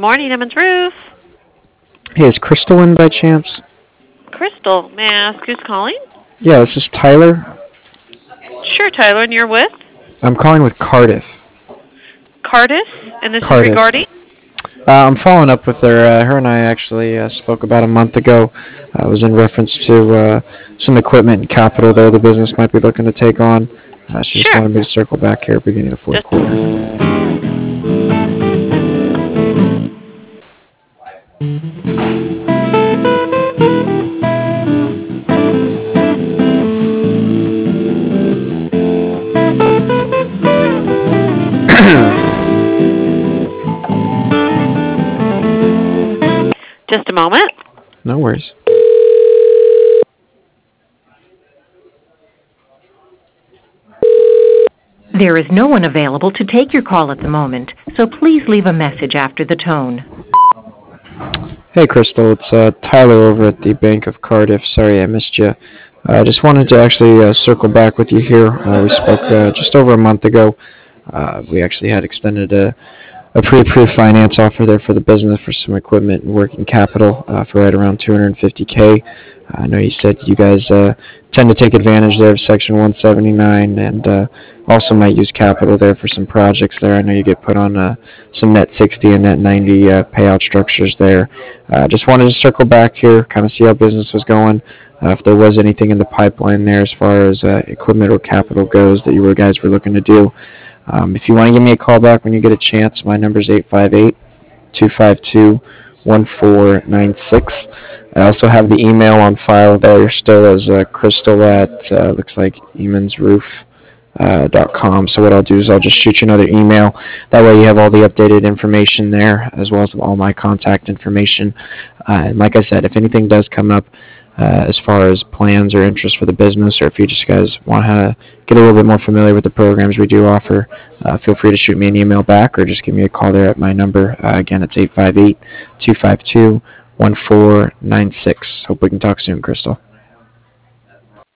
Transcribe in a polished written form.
morning, Emmons Roof. Hey, is Crystal in by chance? Crystal, may I ask who's calling? Yeah, this is Tyler. Sure, Tyler, and you're with? I'm calling with Cardiff. Cardis, and this is Cardiff. regarding? I'm following up with her. Her and I actually spoke about a month ago. It was in reference to some equipment and capital there the business might be looking to take on. She just Sure. wanted me to circle back here beginning of fourth Just quarter. a moment. No worries. There is no one available to take your call at the moment, so please leave a message after the tone. Hey, Crystal. It's Tyler over at the Bank of Cardiff. Sorry I missed you. I just wanted to actually circle back with you here. We spoke just over a month ago. We actually had extended a pre-approved finance offer there for the business for some equipment and working capital for right around $250K. I know you said you guys tend to take advantage there of Section 179 and also might use capital there for some projects there. I know you get put on some net 60 and net 90 payout structures there. Just wanted to circle back here, kind of see how business was going. If there was anything in the pipeline there as far as equipment or capital goes that you guys were looking to do. If you want to give me a call back when you get a chance, my number is 858-252-1496. I also have the email on file there still as crystal at, looks like emansroof.com. So what I'll do is I'll just shoot you another email. That way you have all the updated information there as well as all my contact information. And like I said, if anything does come up, as far as plans or interest for the business, or if you just guys want to get a little bit more familiar with the programs we do offer, feel free to shoot me an email back or just give me a call there at my number. Again, it's 858-252-1496. Hope we can talk soon, Crystal.